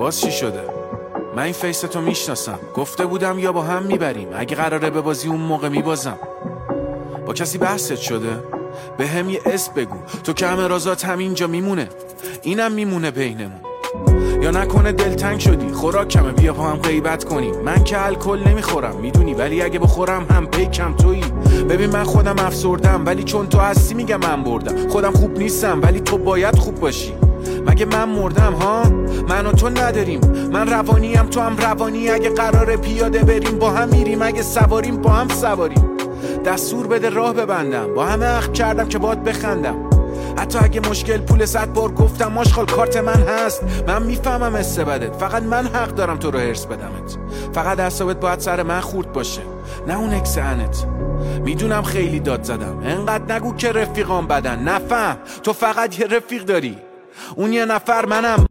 باز چی شده؟ من این فیس تو میشناسم، گفته بودم یا با هم میبریم، اگه قراره ببازی اون موقع میبازم. با کسی بحثت شده؟ به هم یه اسم بگو، تو که همه رازات همینجا میمونه، اینم میمونه بینمون. یا نکنه دلتنگ شدی، خوراک کمه، بیا با هم غیبت کنیم. من که الکل نمیخورم میدونی، ولی اگه بخورم هم پیکم تویی. ببین من خودم افسردم، ولی چون تو هستی میگم من بردم. خودم خوب نیستم ولی تو باید خوب باشی. مگه من مردم ها؟ من و تو نداریم، من روانیم تو هم روانی. اگه قراره پیاده بریم با هم میریم، اگه سواریم با هم سواریم. دستور بده راه ببندم، با همه عهد کردم که باید بخندم. حتی اگه مشکل پول 100 بار گفتم ماشغال کارت من هست. من میفهمم استبدت، فقط من حق دارم تو رو هرس بدمت. فقط اعصابت باید سر من خورد باشه، نه اون اکس انت. میدونم خیلی داد زدم، انقدر نگو که رفیقام بدن. نفهم تو فقط یه رفیق داری، اون یه نفر منم.